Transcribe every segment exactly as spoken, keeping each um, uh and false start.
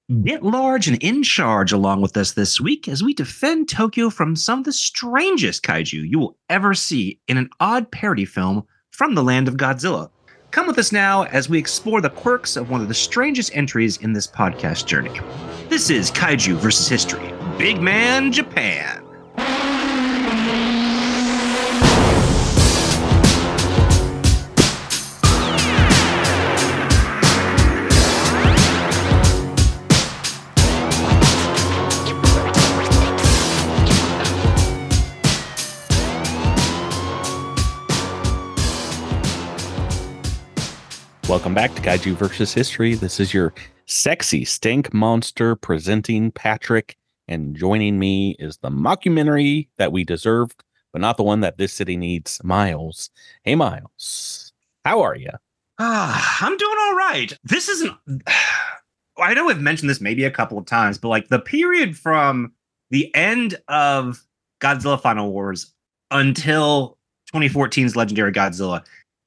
Get large and in charge along with us this week as we defend Tokyo from some of the strangest kaiju you will ever see in an odd parody film from the land of Godzilla. Come with us now as we explore the quirks of one of the strangest entries in this podcast journey. This is Kaiju versus History, Big Man Japan. Welcome back to Kaiju versus History. This is your sexy stink monster presenting Patrick, and joining me is the mockumentary that we deserved, but not the one that this city needs, Miles. Hey, Miles. How are you? Ah, I'm doing all right. This isn't... I know I've mentioned this maybe a couple of times, but like the period from the end of Godzilla Final Wars until twenty fourteen's Legendary Godzilla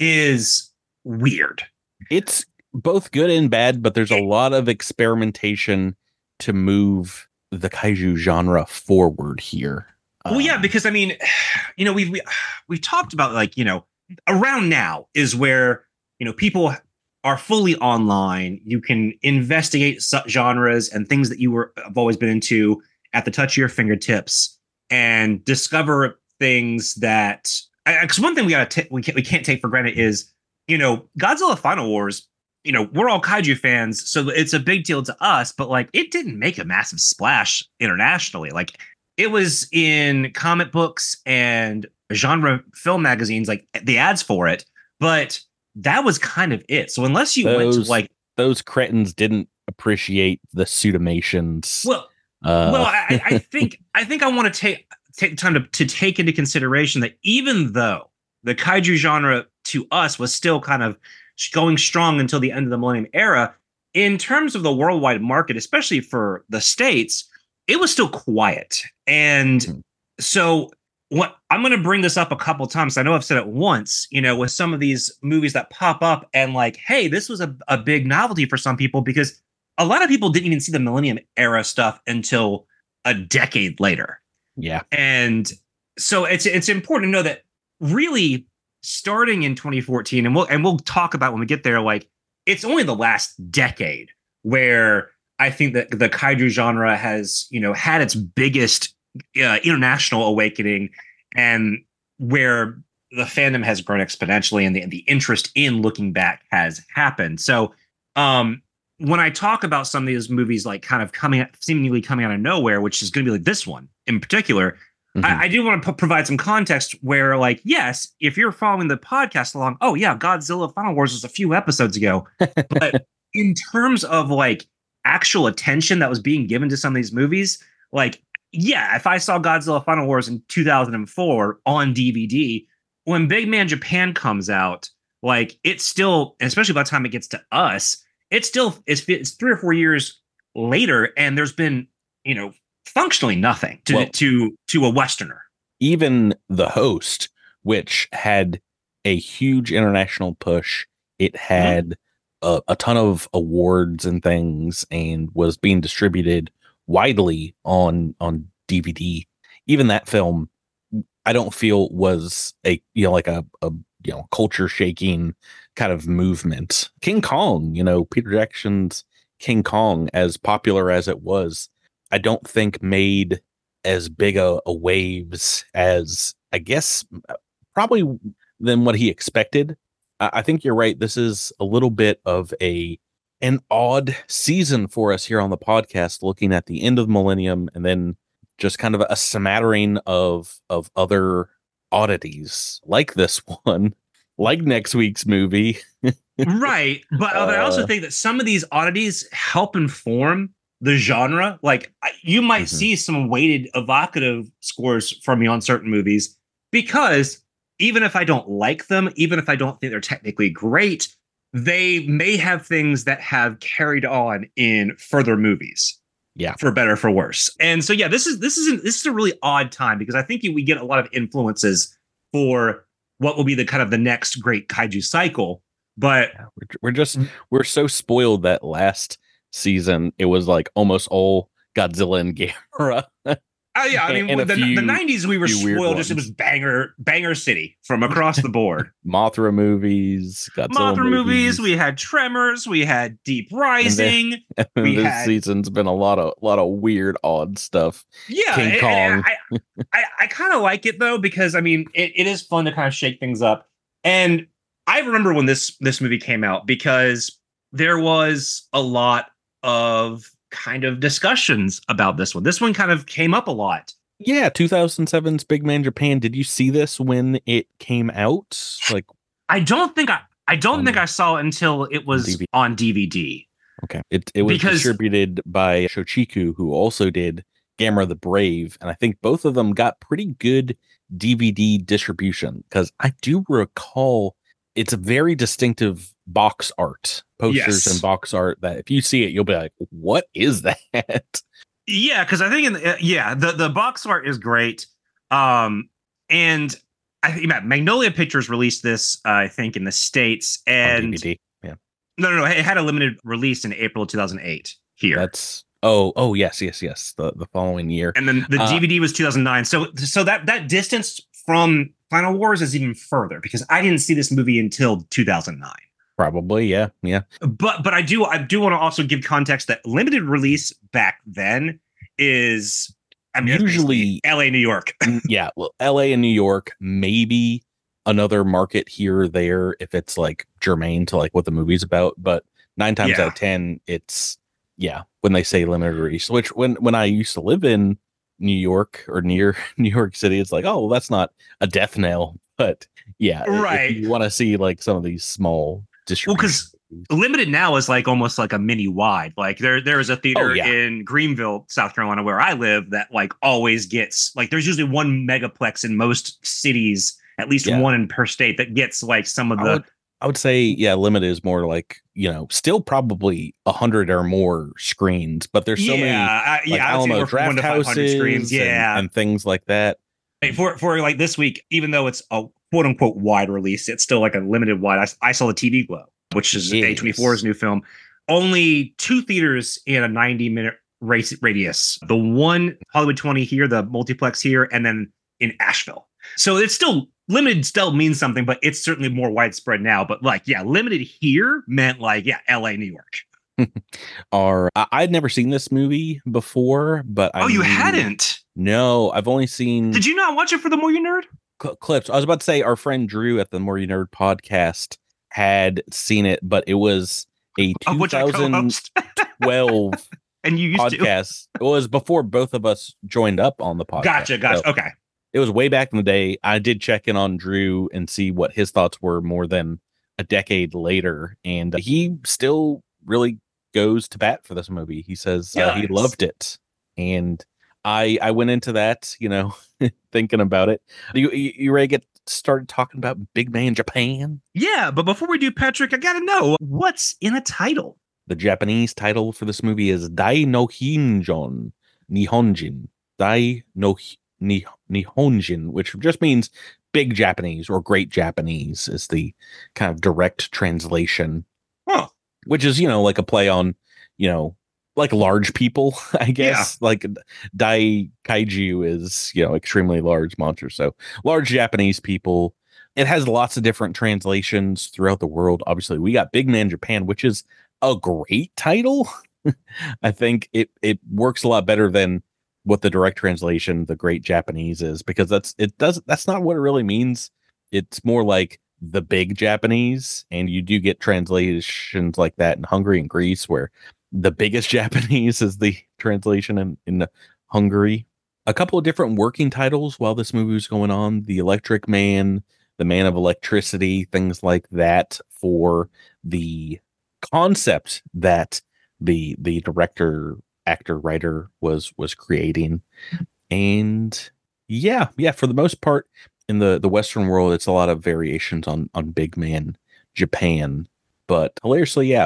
is weird. It's both good and bad, but there's a lot of experimentation to move the kaiju genre forward here. Well, um, yeah, because I mean, you know, we've we, we've talked about like, you know, around now is where, you know, people are fully online. You can investigate genres and things that you were have always been into at the touch of your fingertips and discover things that, because one thing we gotta t- we can't we can't take for granted is, you know, Godzilla Final Wars, you know, we're all kaiju fans, so it's a big deal to us, but like it didn't make a massive splash internationally. Like it was in comic books and genre film magazines, like the ads for it, but that was kind of it. So unless you those, went to like those cretins didn't appreciate the Suitamations. Well, uh. well, I, I think I think I want to take take time to, to take into consideration that even though the kaiju genre to us was still kind of going strong until the end of the Millennium Era, in terms of the worldwide market, especially for the States, it was still quiet. And mm-hmm. so what I'm going to bring this up a couple times. I know I've said it once, you know, with some of these movies that pop up and like, hey, this was a, a big novelty for some people because a lot of people didn't even see the Millennium Era stuff until a decade later. Yeah. And so it's it's important to know that really starting in twenty fourteen, and we'll and we'll talk about when we get there, like it's only the last decade where I think that the kaiju genre has, you know, had its biggest uh, international awakening, and where the fandom has grown exponentially, and the and the interest in looking back has happened. So, um, when I talk about some of these movies, like kind of coming seemingly coming out of nowhere, which is going to be like this one in particular. Mm-hmm. I, I do want to p- provide some context where, like, yes, if you're following the podcast along, oh, yeah, Godzilla Final Wars was a few episodes ago. But in terms of, like, actual attention that was being given to some of these movies, like, yeah, if I saw Godzilla Final Wars in two thousand four on D V D, when Big Man Japan comes out, like, it's still, especially by the time it gets to us, it's still, it's, it's three or four years later, and there's been, you know, functionally nothing to, well, to to a Westerner. Even The Host, which had a huge international push, it had mm-hmm. a, a ton of awards and things, and was being distributed widely on on D V D. Even that film, I don't feel was a you know like a, a you know culture shaking kind of movement. King Kong, you know, Peter Jackson's King Kong, as popular as it was, I don't think made as big a, a waves as, I guess, probably than what he expected. I, I think you're right. This is a little bit of a an odd season for us here on the podcast, looking at the end of Millennium and then just kind of a smattering of of other oddities like this one, like next week's movie. Right. But, uh, but I also think that some of these oddities help inform the genre. Like you might mm-hmm. see some weighted evocative scores from me on certain movies, because even if I don't like them, even if I don't think they're technically great, they may have things that have carried on in further movies. Yeah. For better or for worse. And so, yeah, this is, this is, this is a really odd time, because I think we get a lot of influences for what will be the kind of the next great kaiju cycle. But yeah, we're, we're just, we're so spoiled that last season, it was like almost all Godzilla and Gamera. Oh yeah, I mean And a the, few- the nineties we were few weird spoiled. Just it ones. was banger banger city from across the board. Mothra movies, Godzilla Mothra movies. movies. We had Tremors. We had Deep Rising. And we this had- season's been a lot of lot of weird, odd stuff. Yeah, King and- Kong. and I, I, I kind of like it though because I mean it, it is fun to kind of shake things up. And I remember when this this movie came out because there was a lot of kind of discussions about this one. This one kind of came up a lot. Yeah, two thousand seven's Big Man Japan. Did you see this when it came out? Like, I don't think I I don't On- think I saw it until it was D V D. on D V D. okay, it it was Because- distributed by Shochiku, who also did Gamera the Brave, and I think both of them got pretty good D V D distribution because I do recall it's a very distinctive box art, posters Yes. and box art that if you see it, you'll be like, "What is that?" Yeah, because I think in the, uh, yeah the the box art is great. Um, and I think yeah, Magnolia Pictures released this uh, I think in the States on and D V D. Yeah, no no no it had a limited release in April two thousand eight here. that's oh oh yes yes yes the the following year. And then the Uh, D V D was two thousand nine. So so that that distance from Final Wars is even further because I didn't see this movie until two thousand nine. Probably, yeah, yeah. But but I do I do want to also give context that limited release back then is I mean Usually- L A, New York. Mm, yeah, well, L A and New York, maybe another market here or there if it's like germane to like what the movie's about. But nine times Yeah. out of ten, it's yeah. When they say limited release, which when when I used to live in New York or near New York City, it's like, oh, well, that's not a death knell. But yeah, i- Right. if you want to see like some of these small distribution. 'cause Limited now is like almost like a mini wide. Like there there is a theater Oh, yeah. in Greenville, South Carolina, where I live that like always gets like there's usually one megaplex in most cities, at least Yeah. one in per state that gets like some of I the would, I would say, yeah, limited is more like, you know, still probably a hundred or more screens, but there's so yeah, many I, like yeah, I would say Alamo we're from one draft to five hundred houses screens. and- Yeah, and things like that. Like, for for like this week, even though it's a quote unquote wide release, it's still like a limited wide. I, I saw the T V Glow, which is Yes. A twenty-four's new film. Only two theaters in a ninety minute race radius. The one Hollywood twenty here, the multiplex here, and then in Asheville. So it's still limited. Still means something, but it's certainly more widespread now. But like, yeah, limited here meant like yeah, L A, New York. Are I, I'd never seen this movie before, but I oh, you knew- hadn't? No, I've only seen Did you not watch it for the More You Nerd? cl- clips. I was about to say our friend Drew at the More You Nerd podcast had seen it, but it was a Of which I twenty co-host. twelve And you used to. podcast. It was before both of us joined up on the podcast. Gotcha, gotcha. So Okay. it was way back in the day. I did check in on Drew and see what his thoughts were more than a decade later, and he still really goes to bat for this movie. He says uh, he Nice. loved it, and I I went into that, you know, thinking about it. You you, you ready to get started talking about Big Man Japan? Yeah, but before we do, Patrick, I gotta know what's in a title. The Japanese title for this movie is Dai no Hinjon Nihonjin. Dai no Hi- Ni- Nihonjin, which just means big Japanese or great Japanese, is the kind of direct translation. Huh. Which is, you know, like a play on, you know, like large people, I guess. Like Dai Kaiju is, you know, extremely large monsters. So large Japanese people. It has lots of different translations throughout the world. Obviously, we got Big Man Japan, which is a great title. I think it it works a lot better than what the direct translation, the Great Japanese, is, because that's it does that's not what it really means. It's more like the big Japanese, and you do get translations like that in Hungary and Greece, where the biggest Japanese is the translation in, in Hungary. A couple of different working titles while this movie was going on: The Electric Man, The Man of Electricity, things like that, for the concept that the the director, actor, writer was was creating. And yeah, yeah, for the most part in the the Western world, it's a lot of variations on on Big Man Japan. But hilariously, yeah,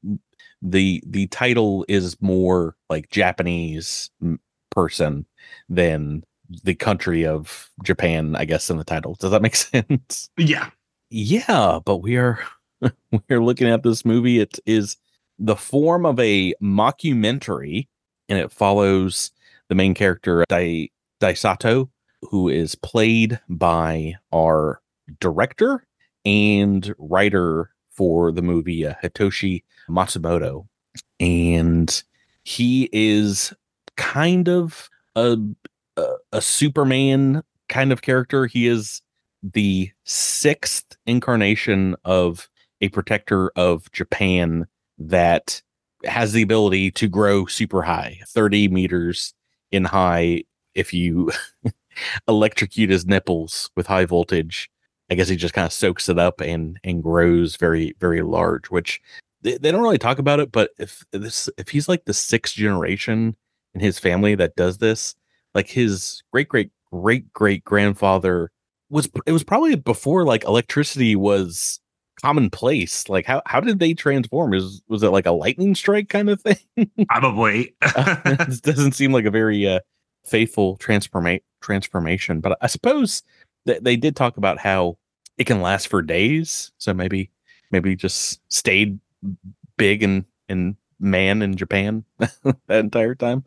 the the title is more like Japanese m- person than the country of Japan, I guess, in the title. Does that make sense? Yeah. Yeah, but we are we're looking at this movie. It is the form of a mockumentary, and it follows the main character, Dai Daisato, who is played by our director and writer for the movie, uh, Hitoshi Matsumoto. And he is kind of a, a, a Superman kind of character. He is the sixth incarnation of a protector of Japan that has the ability to grow super high, thirty meters in high. If you electrocute his nipples with high voltage, I guess he just kind of soaks it up and and grows very, very large, which they, they don't really talk about it. But if this, if he's like the sixth generation in his family that does this, like his great, great, great, great grandfather was, it was probably before like electricity was commonplace. Like how, how did they transform? Is, was it like a lightning strike kind of thing? Probably. uh, this doesn't seem like a very uh, faithful transforma- transformation, but I suppose that they did talk about how it can last for days. So maybe, maybe just stayed big and, and man in Japan that entire time.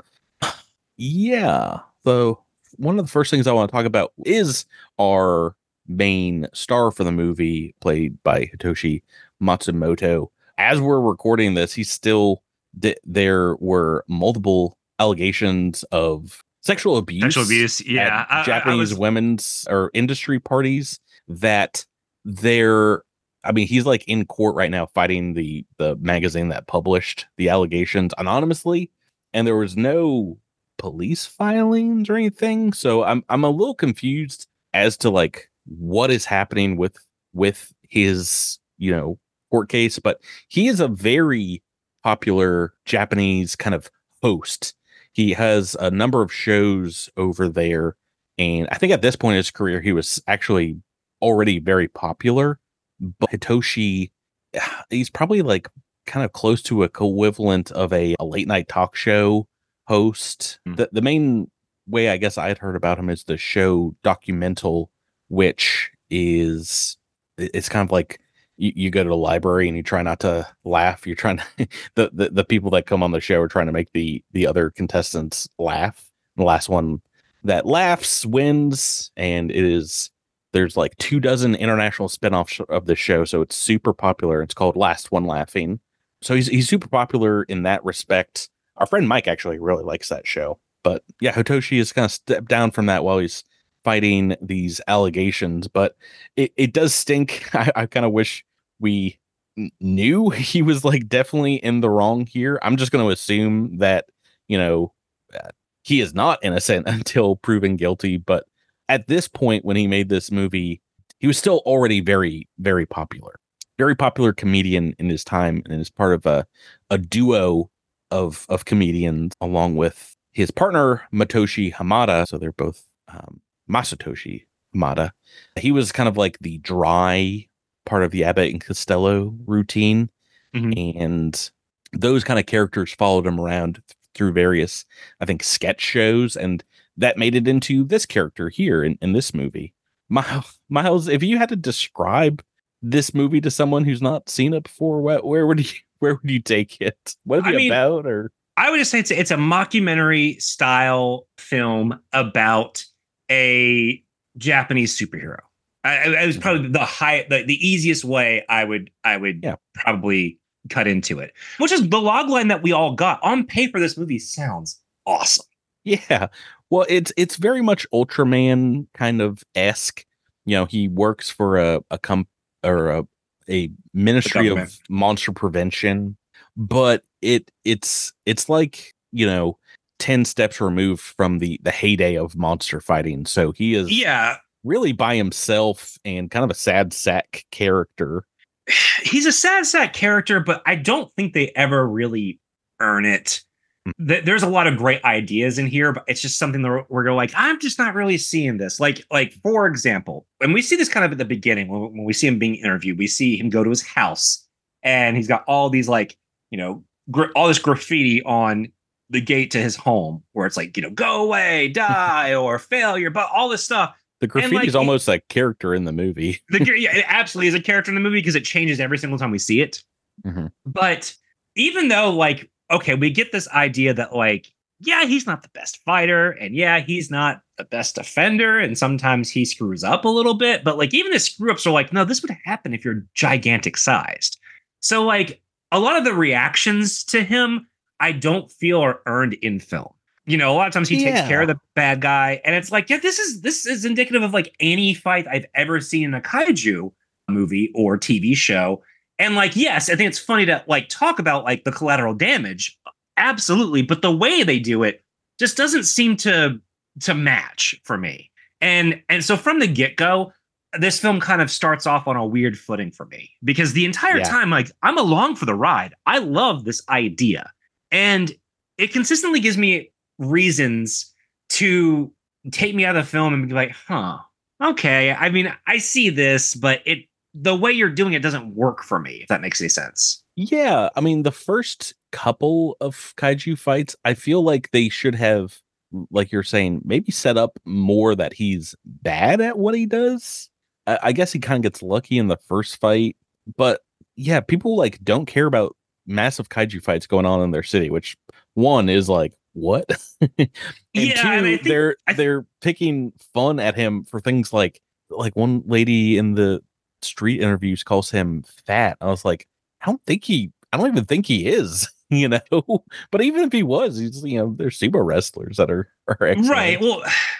Yeah. So one of the first things I want to talk about is our main star for the movie, played by Hitoshi Matsumoto. As we're recording this, he's still th- there were multiple allegations of sexual abuse, Sexual abuse, yeah. at I- I- I Japanese was- women's or industry parties that they're. I mean, he's like in court right now fighting the the magazine that published the allegations anonymously, and there was no police filings or anything. So I'm I'm a little confused as to like what is happening with with his, you know, court case. But he is a very popular Japanese kind of host. He has a number of shows over there, and I think at this point in his career he was actually already very popular. But Hitoshi, he's probably like kind of close to a equivalent of a, a late night talk show host. Mm. The the main way I guess I'd heard about him is the show Documental, which is it's kind of like you, you go to the library and you try not to laugh. You're trying to the, the the people that come on the show are trying to make the the other contestants laugh. The last one that laughs wins, and it is. There's like two dozen international spinoffs of the show, so it's super popular. It's called Last One Laughing. So he's he's super popular in that respect. Our friend Mike actually really likes that show. But yeah, Hitoshi has kind of stepped down from that while he's fighting these allegations. But it, it does stink. I, I kind of wish we n- knew he was like definitely in the wrong here. I'm just going to assume that, you know, uh, he is not innocent until proven guilty. But at this point, when he made this movie, he was still already very, very popular, very popular comedian in his time, and is part of a, a duo of, of comedians along with his partner, Matoshi Hamada. So they're both um, Masatoshi Hamada. He was kind of like the dry part of the Abbott and Costello routine. Mm-hmm. And those kind of characters followed him around th- through various, I think, sketch shows, and that made it into this character here in, in this movie. Miles, Miles, if you had to describe this movie to someone who's not seen it before, where, where would you where would you take it? What is it I mean, about? Or I would just say it's a, it's a mockumentary style film about a Japanese superhero. I, I was probably the high, the, the easiest way I would I would yeah. probably cut into it, which is the log line that we all got on paper. This movie sounds awesome. Yeah. Well, it's it's very much Ultraman kind of esque. You know, he works for a a comp or a a Ministry of Monster Prevention, but it it's it's like, you know, ten steps removed from the the heyday of monster fighting. So he is yeah really by himself and kind of a sad sack character. He's a sad sack character, but I don't think they ever really earn it. There's a lot of great ideas in here, but it's just something that we're going like, I'm just not really seeing this. Like, like for example, when we see this kind of at the beginning, when, when we see him being interviewed, we see him go to his house and he's got all these like, you know, gr- all this graffiti on the gate to his home where it's like, you know, go away, die, or failure, but all this stuff. The graffiti like, is almost a character in the movie. the, yeah, it absolutely is a character in the movie because it changes every single time we see it. Mm-hmm. But even though, like, okay, we get this idea that, like, yeah, he's not the best fighter, and yeah, he's not the best defender, and sometimes he screws up a little bit, but like, even his screw ups are like, no, this would happen if you're gigantic sized. So, like, a lot of the reactions to him, I don't feel are earned in film. You know, a lot of times he yeah. takes care of the bad guy, and it's like, yeah, this is this is indicative of like any fight I've ever seen in a kaiju movie or T V show. And like, yes, I think it's funny to like talk about like the collateral damage, absolutely, but the way they do it just doesn't seem to to match for me. And and so from the get-go, this film kind of starts off on a weird footing for me, because the entire yeah. time, like, I'm along for the ride. I love this idea, and it consistently gives me reasons to take me out of the film and be like, huh, okay. I mean, I see this, but it the way you're doing it doesn't work for me, if that makes any sense. Yeah, I mean, the first couple of kaiju fights, I feel like they should have, like you're saying, maybe set up more that he's bad at what he does. I, I guess he kind of gets lucky in the first fight, but yeah, people like don't care about massive kaiju fights going on in their city, which one is like, what? and yeah, two, and I think, they're I th- they're picking fun at him for things like like one lady in the street interviews calls him fat. I was like, I don't think he I don't even think he is, you know. But even if he was, he's, you know, there's sumo wrestlers that are, are excellent. Right. Well,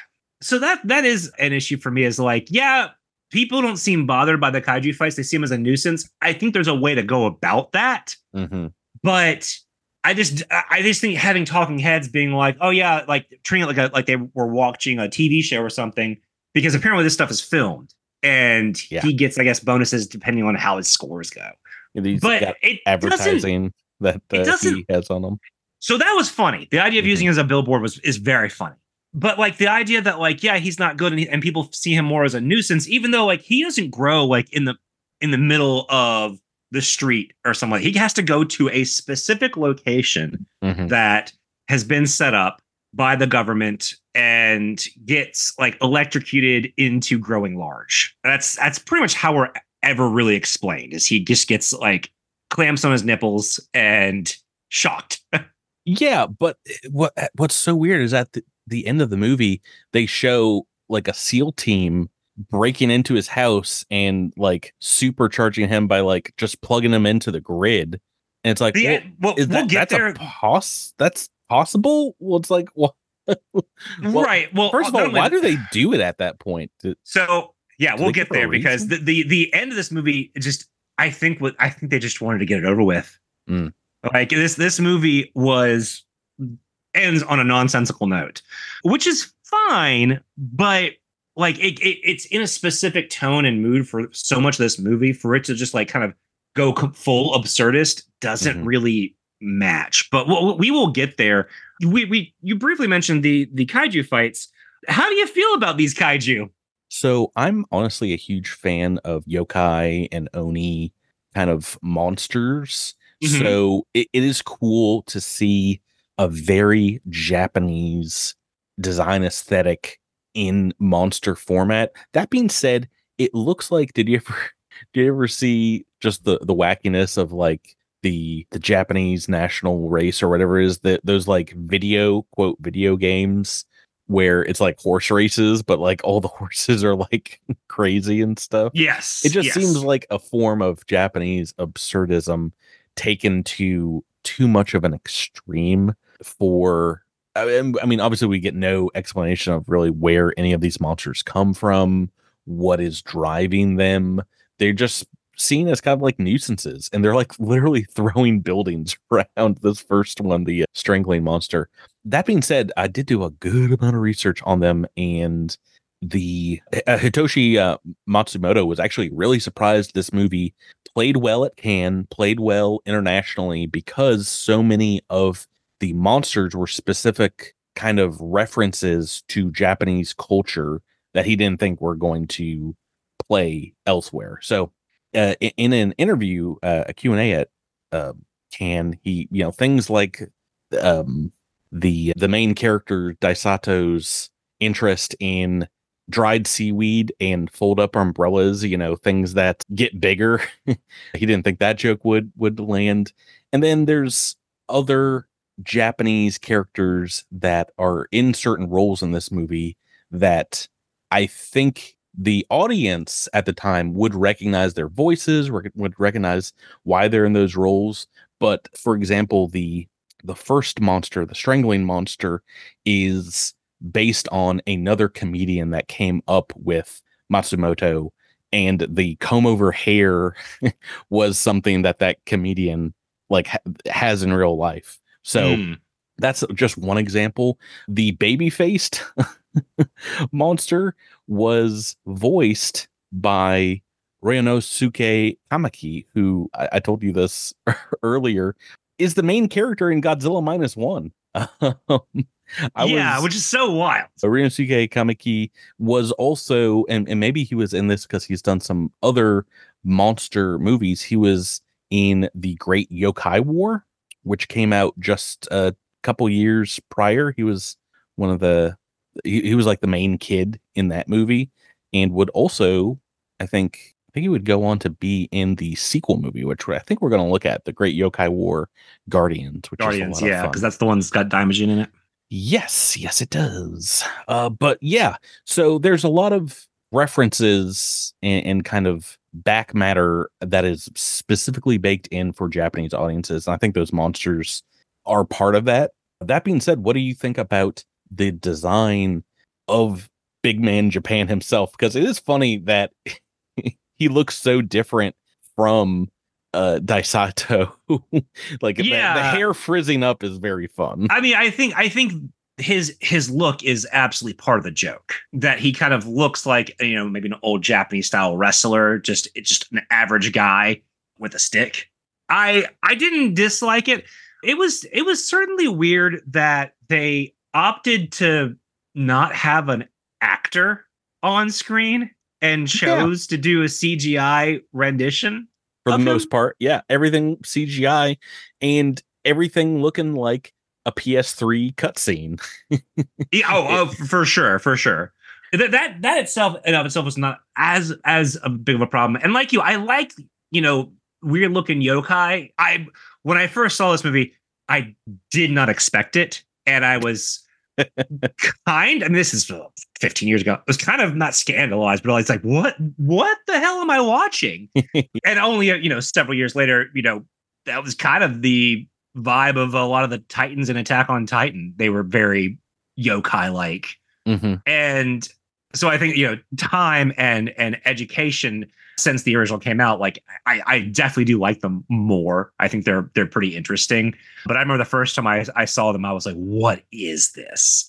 so that that is an issue for me, is like, yeah, people don't seem bothered by the kaiju fights. They see him as a nuisance. I think there's a way to go about that. Mm-hmm. But I just I just think having talking heads being like, oh yeah, like treating it like a, like they were watching a T V show or something, because apparently this stuff is filmed, and yeah. he gets, I guess, bonuses depending on how his scores go. These but it advertising that uh, it doesn't, he has on them. So that was funny. The idea of mm-hmm. using it as a billboard was is very funny. But like the idea that like, yeah, he's not good, and, he, and people see him more as a nuisance, even though like he doesn't grow like in the in the middle of the street or something. He has to go to a specific location mm-hmm. that has been set up by the government and gets like electrocuted into growing large. That's that's pretty much how we're ever really explained, is he just gets like clamps on his nipples and shocked. Yeah, but what what's so weird is at the, the end of the movie, they show like a SEAL team breaking into his house and like supercharging him by like just plugging him into the grid. And it's like, yeah, well, is we'll that, get that's there. A pos- that's possible? Well, it's like, well, well right. Well, first of all, why do they do it at that point? So yeah, we'll get there, because the, the the end of this movie just, I think what I think they just wanted to get it over with. Mm. Like this this movie was ends on a nonsensical note, which is fine, but like it, it it's in a specific tone and mood for so much of this movie, for it to just like kind of go full absurdist doesn't mm-hmm. really match. But we'll, we will get there. We we you briefly mentioned the the kaiju fights. How do you feel about these kaiju? So I'm honestly a huge fan of yokai and oni kind of monsters. Mm-hmm. So it, it is cool to see a very Japanese design aesthetic in monster format. That being said, it looks like, did you ever did you ever see just the the wackiness of like the the Japanese national race or whatever it is, that those like video quote video games where it's like horse races, but like all the horses are like crazy and stuff? Yes. It just yes. seems like a form of Japanese absurdism taken to too much of an extreme for, I mean, obviously we get no explanation of really where any of these monsters come from, what is driving them. They're just seen as kind of like nuisances, and they're like literally throwing buildings around. This first one, the uh, strangling monster. That being said, I did do a good amount of research on them, and the uh, Hitoshi uh, Matsumoto was actually really surprised this movie played well at Cannes, played well internationally, because so many of the monsters were specific kind of references to Japanese culture that he didn't think were going to play elsewhere. So uh, in, in an interview, uh, a Q and A at uh, Cannes, he, you know, things like um, the the main character Daisato's interest in dried seaweed and fold up umbrellas, you know, things that get bigger. He didn't think that joke would would land. And then there's other Japanese characters that are in certain roles in this movie that I think the audience at the time would recognize their voices, rec- would recognize why they're in those roles. But for example, the the first monster, the strangling monster, is based on another comedian that came up with Matsumoto, and the comb over hair was something that that comedian like ha- has in real life. So Mm. that's just one example. The baby faced monster was voiced by Ryonosuke Kamaki, who I, I told you this earlier, is the main character in Godzilla Minus One. I yeah, was, which is so wild. Ryonosuke Kamaki was also, and, and maybe he was in this because he's done some other monster movies. He was in the Great Yokai War, which came out just a couple years prior. He was one of the, he, he was like the main kid in that movie, and would also, I think, I think he would go on to be in the sequel movie, which I think we're going to look at, the Great Yokai War Guardians, which Guardians, is a lot yeah, of fun. because that's the one that's got Daimajin in it. Yes, yes, it does. Uh, but yeah, so there's a lot of references and, and kind of back matter that is specifically baked in for Japanese audiences. And I think those monsters are part of that. That being said, what do you think about the design of Big Man Japan himself? Because it is funny that he looks so different from uh Daisato. Like Yeah. the, the hair frizzing up is very fun. I mean, I think I think his his look is absolutely part of the joke, that he kind of looks like, you know, maybe an old Japanese style wrestler, just it's just an average guy with a stick. I I didn't dislike it. It was it was certainly weird that they opted to not have an actor on screen and chose yeah. to do a C G I rendition. For the him. most part, yeah, everything C G I and everything looking like a P S three cutscene. yeah, oh, oh, for sure, for sure. That that that itself and of itself was not as as a big of a problem. And like you, I like, you know, weird looking yokai. I when I first saw this movie, I did not expect it, and I was kind. I mean, this is fifteen years ago. It was kind of not scandalized, but it's like, what, what the hell am I watching? And only, you know, several years later, you know, that was kind of the vibe of a lot of the Titans in Attack on Titan. They were very yokai-like. Mm-hmm. And so I think, you know, time and and education since the original came out, like I, I definitely do like them more. I think they're they're pretty interesting. But I remember the first time I, I saw them, I was like, what is this?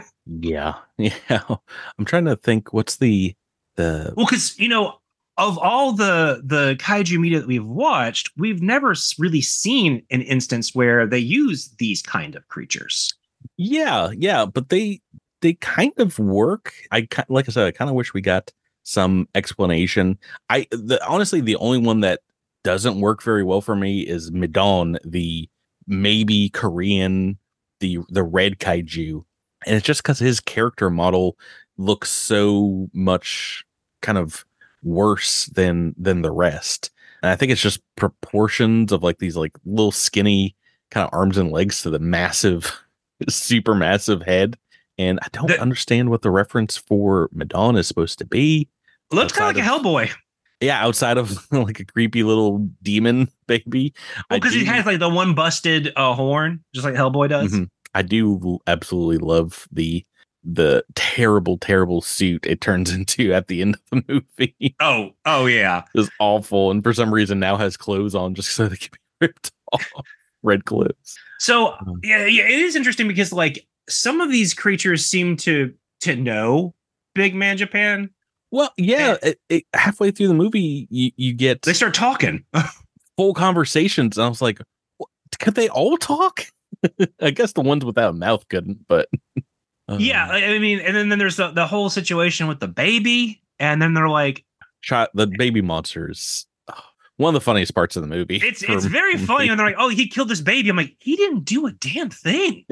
yeah. Yeah. I'm trying to think what's the the well, because, you know, of all the the kaiju media that we've watched, we've never really seen an instance where they use these kind of creatures. Yeah, yeah, but they they kind of work. I like I said, I kind of wish we got some explanation. I the, honestly, the only one that doesn't work very well for me is Midon, the maybe Korean, the the red kaiju, and it's just because his character model looks so much kind of worse than than the rest. And I think it's just proportions of like these like little skinny kind of arms and legs to the massive, super massive head. And I don't the, understand what the reference for Madonna is supposed to be. Looks kind of like of, a Hellboy. Yeah, outside of like a creepy little demon baby. Well, because he has like the one busted uh, horn, just like Hellboy does. Mm-hmm. I do absolutely love the the terrible, terrible suit it turns into at the end of the movie. Oh, oh yeah. It's awful. And for some reason now has clothes on just so they can be ripped off. Red clothes. So yeah, yeah, it is interesting because like some of these creatures seem to to know Big Man Japan. Well, yeah, it, it, halfway through the movie, you, you get they start talking full conversations. And I was like, could they all talk? I guess the ones without a mouth couldn't, but uh, yeah, I mean, and then, then there's the, the whole situation with the baby, and then they're like, shot the baby monsters. One of the funniest parts of the movie. It's it's very funny when they're like, oh, he killed this baby. I'm like, he didn't do a damn thing.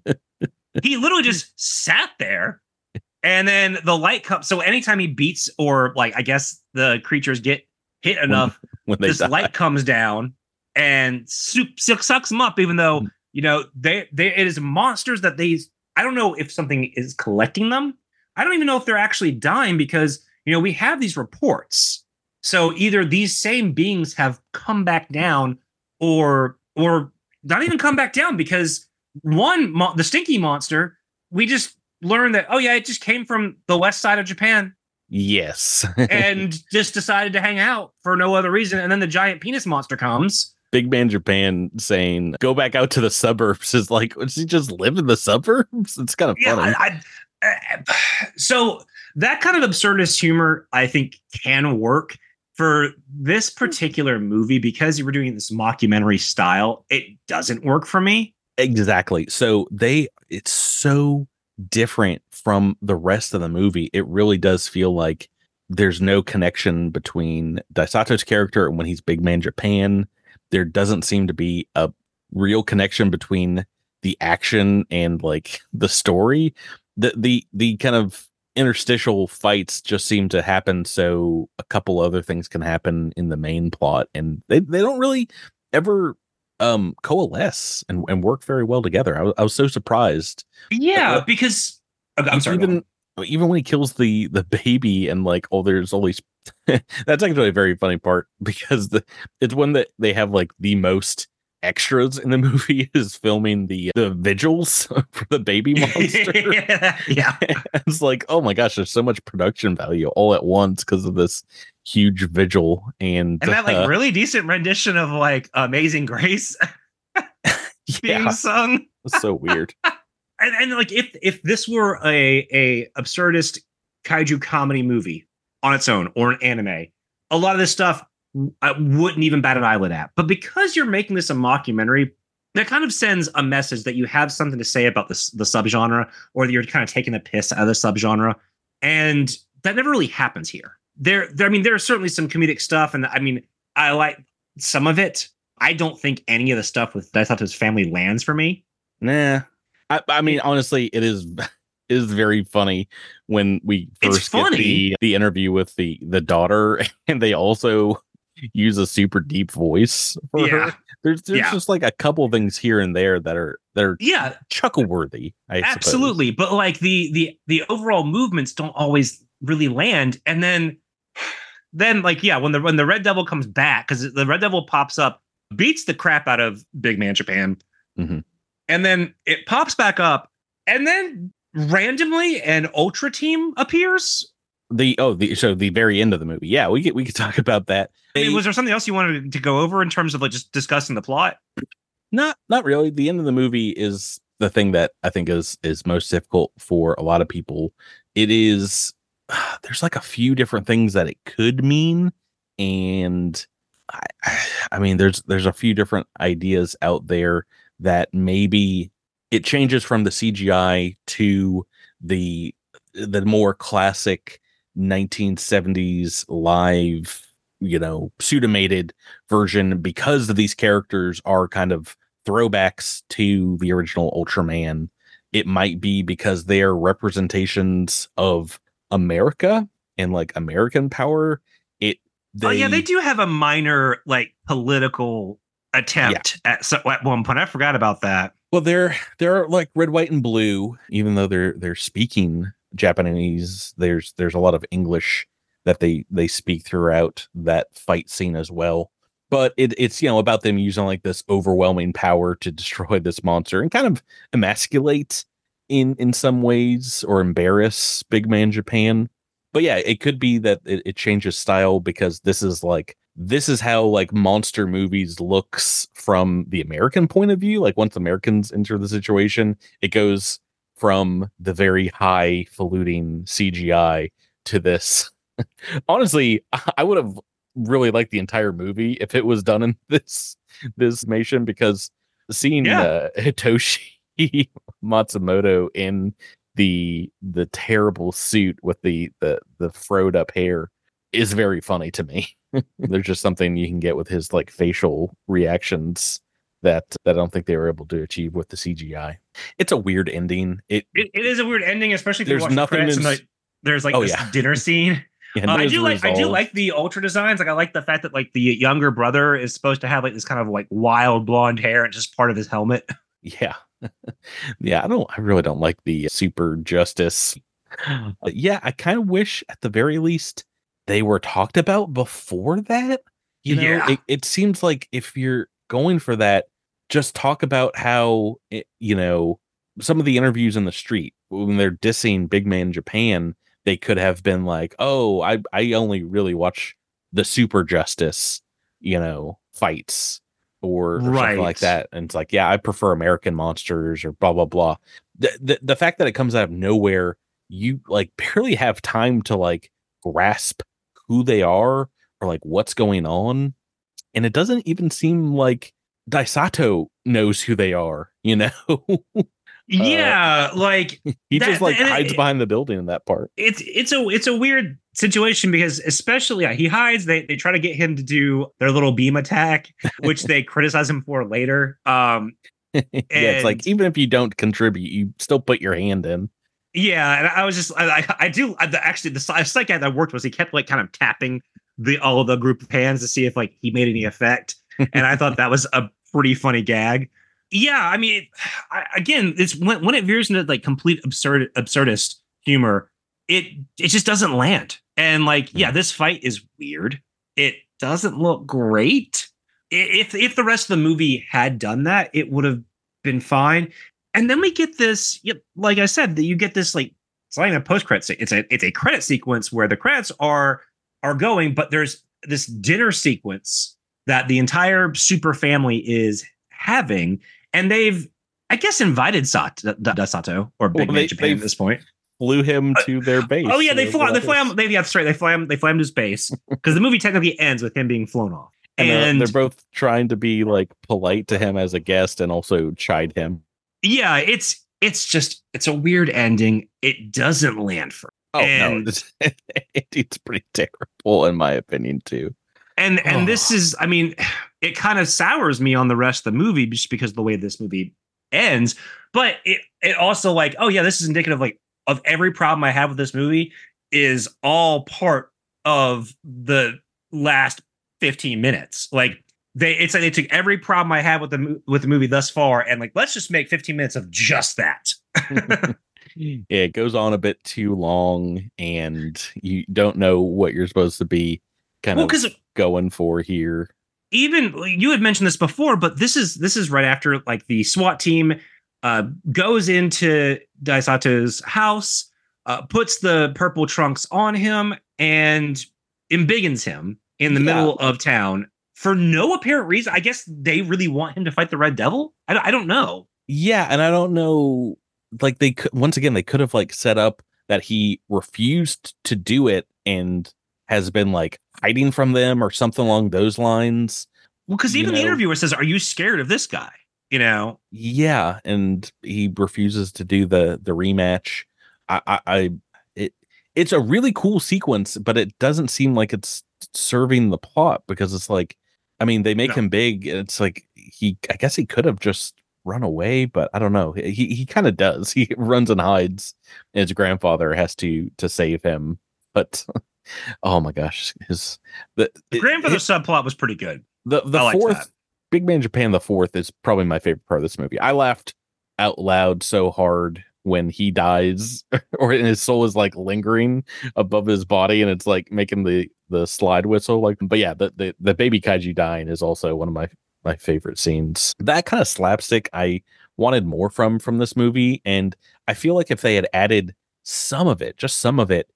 He literally just sat there, and then the light comes. So anytime he beats or like, I guess the creatures get hit enough, when, when this die. light comes down, and soup sucks them up, even though, you know, they, they it is monsters that they, I don't know if something is collecting them. I don't even know if they're actually dying because, you know, we have these reports. So either these same beings have come back down or, or not even come back down because one, mo- the stinky monster, we just learned that, oh yeah, it just came from the west side of Japan. Yes. And just decided to hang out for no other reason. And then the giant penis monster comes. Big Man Japan saying, go back out to the suburbs is like, does he just live in the suburbs? It's kind of Yeah, funny. I, I, uh, so that kind of absurdist humor, I think, can work for this particular movie because you were doing this mockumentary style. It doesn't work for me. Exactly. So they, it's so different from the rest of the movie. It really does feel like there's no connection between Daisato's character and when he's Big Man Japan. There doesn't seem to be a real connection between the action and like the story. The the the kind of interstitial fights just seem to happen so a couple other things can happen in the main plot, and they, they don't really ever um coalesce and, and work very well together. I was, I was so surprised. Yeah, But, because okay, I'm sorry. even even when he kills the the baby and like, oh, there's all these that's actually a very funny part because the it's when that they have like the most extras in the movie is filming the the vigils for the baby monster. yeah, yeah. It's like, oh my gosh, there's so much production value all at once because of this huge vigil and And that like uh, really decent rendition of like Amazing Grace being yeah, sung. it's so weird. And, and like if if this were a a absurdist kaiju comedy movie on its own or an anime, a lot of this stuff I wouldn't even bat an eyelid at. But because you're making this a mockumentary, that kind of sends a message that you have something to say about this the subgenre, or that you're kind of taking the piss out of the subgenre, and that never really happens here. There, there I mean, there are certainly some comedic stuff, and I mean, I like some of it. I don't think any of the stuff with Daisato's family lands for me. Nah. I, I mean, honestly, it is it is very funny when we It's first get funny. the the interview with the the daughter, and they also use a super deep voice for Yeah. her. There's there's Yeah. just like a couple things here and there that are that are Yeah, chuckle worthy. I suppose. absolutely. But like the the the overall movements don't always really land. And then then like yeah, when the when the Red Devil comes back, because the Red Devil pops up, beats the crap out of Big Man Japan, Mhm. and then it pops back up, and then randomly an Ultra Team appears. The oh the so the very end of the movie. Yeah, we could we could talk about that. I mean, They- was there something else you wanted to go over in terms of like just discussing the plot? Not not really. The end of the movie is the thing that I think is is most difficult for a lot of people. It is there's like a few different things that it could mean, and I I mean there's there's a few different ideas out there that maybe it changes from the C G I to the the more classic nineteen seventies live, you know, pseudomated version because of these characters are kind of throwbacks to the original Ultraman. It might be because they are representations of America and like American power. It they, Oh yeah, they do have a minor like political attempt at so, at one point. I forgot about that. well, they're they're like red, white, and blue. Even though they're they're speaking Japanese, there's there's a lot of English that they they speak throughout that fight scene as well. But it, it's you know about them using like this overwhelming power to destroy this monster and kind of emasculate in in some ways or embarrass Big Man Japan. But yeah, it could be that it, it changes style because this is like this is how like monster movies looks from the American point of view. Like once Americans enter the situation, it goes from the very highfalutin C G I to this. Honestly, I would have really liked the entire movie if it was done in this this nation, because seeing Yeah. uh, Hitoshi Matsumoto in the the terrible suit with the the the froed up hair is very funny to me. There's just something you can get with his like facial reactions that that I don't think they were able to achieve with the C G I. It's a weird ending. It It, it is a weird ending, especially if There's you watch nothing the credits in and s- like, there's like Oh, this yeah. dinner scene Yeah, Uh, I knows do like I do resolve. like the Ultra designs. Like I like the fact that like the younger brother is supposed to have like this kind of like wild blonde hair and just part of his helmet. Yeah. Yeah, I don't I really don't like the super justice. But yeah, I kind of wish at the very least they were talked about before that. You know, Yeah. it, it seems like if you're going for that, just talk about how it, you know, some of the interviews in the street when they're dissing Big Man Japan, they could have been like, "Oh, I I only really watch the super justice, you know, fights." Or, or something like Right. that. And it's like, yeah, I prefer American Monsters or blah blah blah. The, the the fact that it comes out of nowhere, you like barely have time to like grasp who they are or like what's going on, and it doesn't even seem like Daisato knows who they are. You know, uh, Yeah, like he just that. like And hides it, behind the building in that part. it's it's a it's a weird situation because especially yeah, he hides. They they try to get him to do their little beam attack, which they criticize him for later. Um, Yeah, it's and like even if you don't contribute, you still put your hand in. yeah, and I was just I I, I do I, the, actually the psych guy that worked was he kept like kind of tapping the all of the group of hands to see if like he made any effect, and I thought that was a pretty funny gag. Yeah, I mean, I, again, it's when when it veers into like complete absurd absurdist humor, it it just doesn't land. And like, yeah, this fight is weird. It doesn't look great. If if the rest of the movie had done that, it would have been fine. And then we get this, like I said, that you get this like it's not even a post credit. It's a it's a credit sequence where the credits are are going, but there's this dinner sequence that the entire super family is having, and they've I guess invited Sato, Sato or Big Well, Man they, Japan they at this point. flew him to their base. Oh yeah, they fly. They fly is. him. They yeah, that's right. They fly him. They fly him to space because the movie technically ends with him being flown off. And, And they're, they're both trying to be like polite to him as a guest and also chide him. yeah, it's it's just it's a weird ending. It doesn't land for. Oh and, no, it's, it's pretty terrible in my opinion too. And and oh. this is, I mean, it kind of sours me on the rest of the movie just because of the way this movie ends. But it it also like, oh yeah, this is indicative like of every problem I have with this movie is all part of the last fifteen minutes. Like they, it's like they took every problem I have with the with the movie thus far and like let's just make fifteen minutes of just that. Yeah, it goes on a bit too long, and you don't know what you're supposed to be kind well, of going for here. Even you had mentioned this before, but this is this is right after like the SWAT team uh, goes into Daisato's house, uh, puts the purple trunks on him, and embiggens him in the yeah. middle of town for no apparent reason. I guess they really want him to fight the Red Devil. I, I don't know. Yeah, and I don't know. Like they could once again, they could have like set up that he refused to do it and has been like hiding from them or something along those lines. Well, because even know? the interviewer says, "Are you scared of this guy?" You know? Yeah, and he refuses to do the the rematch. I, I, I it it's a really cool sequence, but it doesn't seem like it's serving the plot because it's like, I mean, they make no. him big. It's like he, I guess he could have just run away, but I don't know. He he kind of does. He runs and hides. And his grandfather has to to save him, but. Oh my gosh, his the, the grandfather subplot was pretty good. The the I fourth like Big Man Japan, the fourth is probably my favorite part of this movie. I laughed out loud so hard when he dies, or his soul is like lingering above his body, and it's like making the the slide whistle. Like, but yeah, the the, the baby kaiju dying is also one of my my favorite scenes. That kind of slapstick I wanted more from from this movie, and I feel like if they had added some of it, just some of it,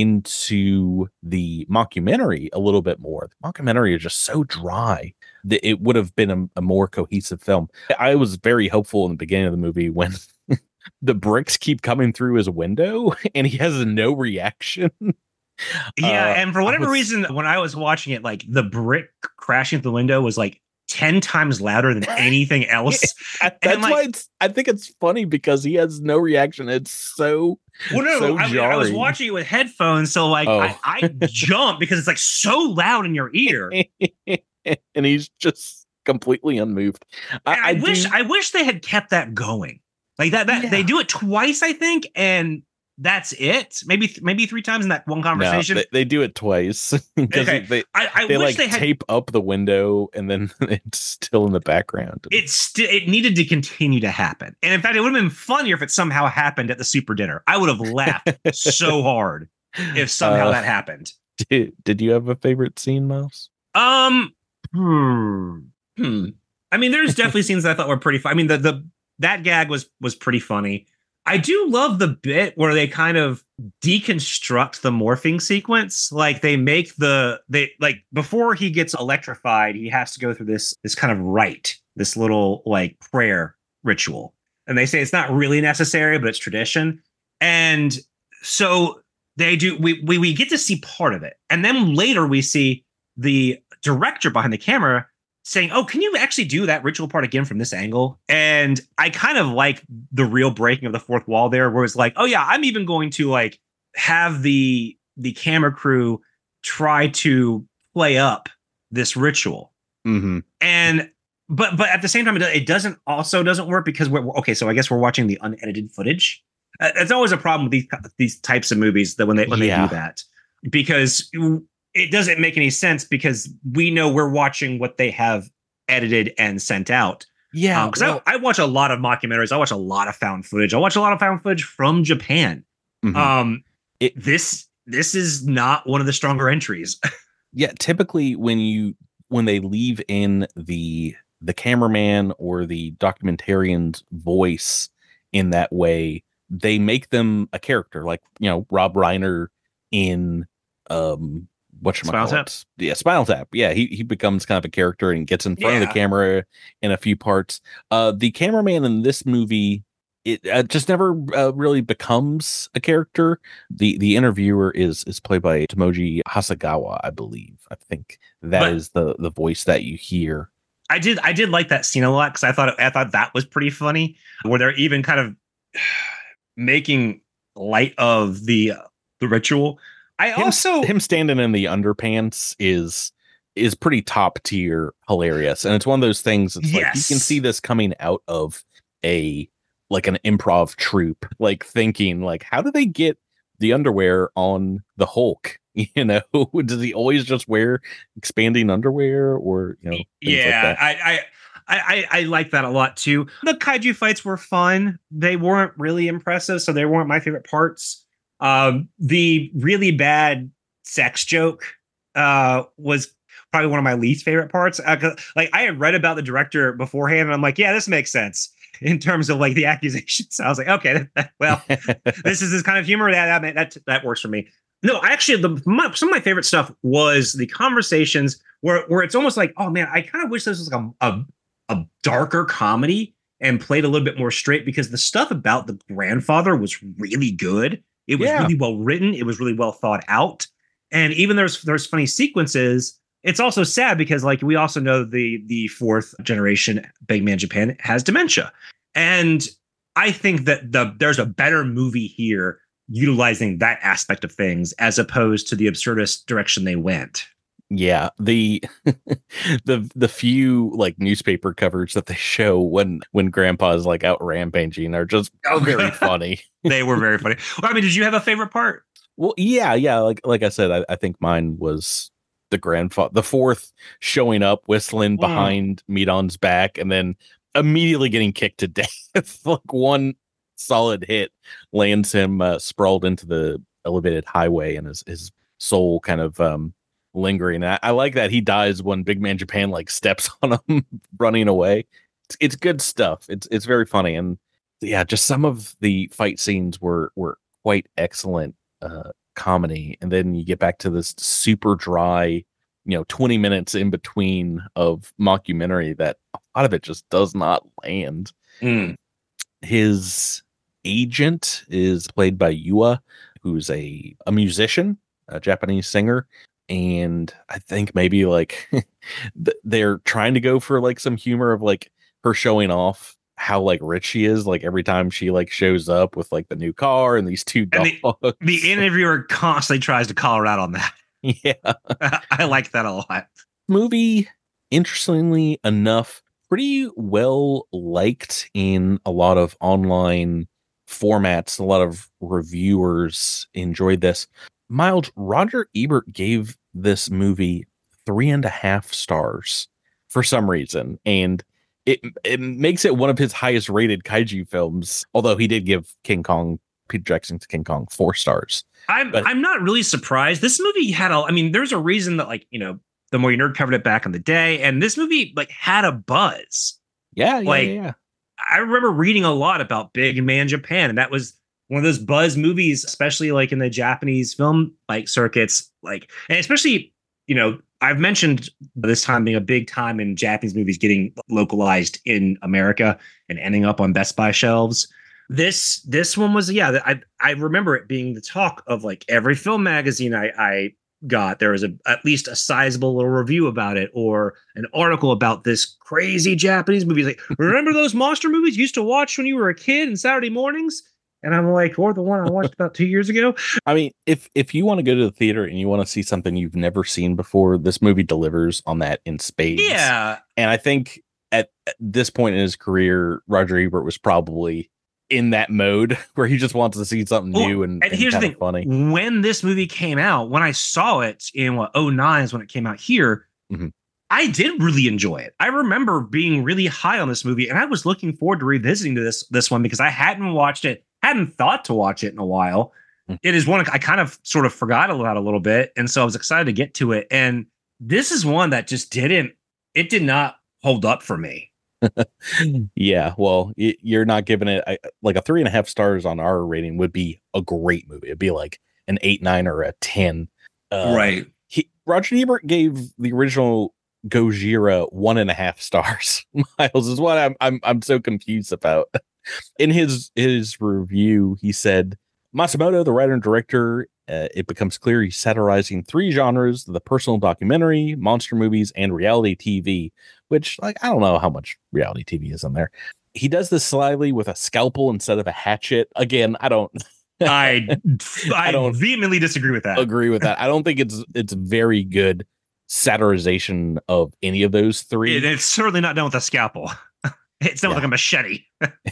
into the mockumentary a little bit more. The mockumentary is just so dry that it would have been a, a more cohesive film. I was very hopeful in the beginning of the movie when the bricks keep coming through his window and he has no reaction. Yeah, uh, and for whatever was, reason, when I was watching it, like the brick crashing through the window was like ten times louder than anything else. That's and like, why it's, I think it's funny because he has no reaction. It's so well, no, so I, I was watching it with headphones, so like oh. I, I jump because it's like so loud in your ear, and he's just completely unmoved. I, I, I wish do... I wish they had kept that going like that. That yeah. They do it twice, I think, and that's it. Maybe maybe three times in that one conversation. No, they, they do it twice because Okay. they I, I they wish like they had. tape up the window and then it's still in the background. It's still it needed to continue to happen, and in fact, it would have been funnier if it somehow happened at the super dinner. I would have laughed so hard if somehow Uh, that happened. Did, did you have a favorite scene, Miles? Um, hmm, hmm. I mean, there's definitely scenes that I thought were pretty fun. I mean, the the that gag was was pretty funny. I do love the bit where they kind of deconstruct the morphing sequence. Like they make the they like before he gets electrified, he has to go through this this kind of rite, this little like prayer ritual. And they say it's not really necessary, but it's tradition. And so they do we we we get to see part of it. And then later we see the director behind the camera saying, "Oh, can you actually do that ritual part again from this angle?" And I kind of like the real breaking of the fourth wall there, where it's like, "Oh yeah, I'm even going to like have the the camera crew try to play up this ritual." Mm-hmm. And but but at the same time, it, it doesn't also doesn't work because we're okay. So I guess we're watching the unedited footage. Uh, it's always a problem with these these types of movies that when they when Yeah. they do that, because it doesn't make any sense because we know we're watching what they have edited and sent out. Yeah, because um, well, I, I watch a lot of mockumentaries. I watch a lot of found footage. I watch a lot of found footage from Japan. mm-hmm. Um, it, this this is not one of the stronger entries. Yeah, typically when you when they leave in the the cameraman or the documentarian's voice in that way, they make them a character, like you know Rob Reiner in um. What should Spinal Tap? Yeah, Spinal Tap. Yeah, he he becomes kind of a character and gets in front yeah. of the camera in a few parts. Uh, the cameraman in this movie, it uh, just never uh, really becomes a character. The the interviewer is is played by Tomoji Hasegawa, I believe. I think that but is the the voice that you hear. I did I did like that scene a lot because I thought I thought that was pretty funny, where they're even kind of making light of the uh, the ritual. I him, also him standing in the underpants is is pretty top tier hilarious, and it's one of those things. It's yes. like you can see this coming out of a like an improv troupe, like thinking like, how do they get the underwear on the Hulk? You know, does he always just wear expanding underwear, or you know? Yeah, like I, I I I like that a lot too. The kaiju fights were fun. They weren't really impressive, so they weren't my favorite parts. Um, the really bad sex joke uh, was probably one of my least favorite parts. Uh, like I had read about the director beforehand, and I'm like, yeah, this makes sense in terms of like the accusations. I was like, okay, well, this is this kind of humor that that that, that works for me. No, actually, the my, some of my favorite stuff was the conversations where where it's almost like, oh man, I kind of wish this was like a, a a darker comedy and played a little bit more straight, because the stuff about the grandfather was really good. It was yeah. really well written. It was really well thought out. And even there's there's funny sequences. It's also sad because like we also know the the fourth generation Big Man Japan has dementia. And I think that the there's a better movie here utilizing that aspect of things as opposed to the absurdist direction they went. Yeah, the the the few like newspaper covers that they show when when Grandpa's like out rampaging are just oh, very funny. They were very funny. Well, I mean, did you have a favorite part? Well, yeah, yeah. Like like I said, I, I think mine was the grandfather, the fourth showing up, whistling mm. behind Midon's back, and then immediately getting kicked to death. Like one solid hit lands him uh, sprawled into the elevated highway, and his his soul kind of um. lingering. I, I like that he dies when Big Man Japan like steps on him running away. It's, it's good stuff. It's it's very funny, and yeah, just some of the fight scenes were were quite excellent uh, comedy. And then you get back to this super dry, you know, twenty minutes in between of mockumentary that a lot of it just does not land. Mm. His agent is played by Yua, who's a a musician, a Japanese singer. And I think maybe like they're trying to go for like some humor of like her showing off how like rich she is, like every time she like shows up with like the new car and these two dogs. The, the interviewer constantly tries to call her out on that. Yeah. I like that a lot. Movie, interestingly enough, pretty well liked in a lot of online formats. A lot of reviewers enjoyed this. Miles, Roger Ebert gave this movie three and a half stars for some reason, and it it makes it one of his highest rated kaiju films. Although he did give King Kong, Peter Jackson's King Kong, four stars. I'm But I'm not really surprised. This movie had a. I mean, there's a reason that, like, you know, the More You Nerd covered it back in the day, and this movie like had a buzz. yeah, yeah, Like, yeah, yeah. I remember reading a lot about Big Man Japan, and that was one of those buzz movies, especially like in the Japanese film like circuits, like, and especially, you know, I've mentioned this time being a big time in Japanese movies getting localized in America and ending up on Best Buy shelves. This this one was, yeah, I I remember it being the talk of like every film magazine I I got. There was a at least a sizable little review about it or an article about this crazy Japanese movie. Like, remember those monster movies you used to watch when you were a kid and Saturday mornings? And I'm like, or the one I watched about two years ago. I mean, if if you want to go to the theater and you want to see something you've never seen before, this movie delivers on that in spades. Yeah. And I think at, at this point in his career, Roger Ebert was probably in that mode where he just wants to see something Well, new and, and and here's the kinda thing. funny. When this movie came out, when I saw it in what oh nine is when it came out here, Mhm. I did really enjoy it. I remember being really high on this movie, and I was looking forward to revisiting this this one because I hadn't watched it, hadn't thought to watch it in a while. Mm. It is one I kind of sort of forgot about a little bit, and so I was excited to get to it. And this is one that just didn't, it did not hold up for me. Yeah, well, y- you're not giving it I, like a three and a half stars on our rating would be a great movie. It'd be like an eight, nine, or a ten. Uh, Right. He Roger Ebert gave the original Gojira one and a half stars. Miles is what I'm I'm I'm so confused about. In his his review, he said Matsumoto, the writer and director, uh, it becomes clear he's satirizing three genres: the personal documentary, monster movies, and reality T V. Which, like, I don't know how much reality T V is in there. He does this slyly with a scalpel instead of a hatchet. Again, I don't. I I, I don't vehemently disagree with that. agree with that. I don't think it's it's very good satirization of any of those three. It, it's certainly not done with a scalpel. It's done Yeah. with like a machete.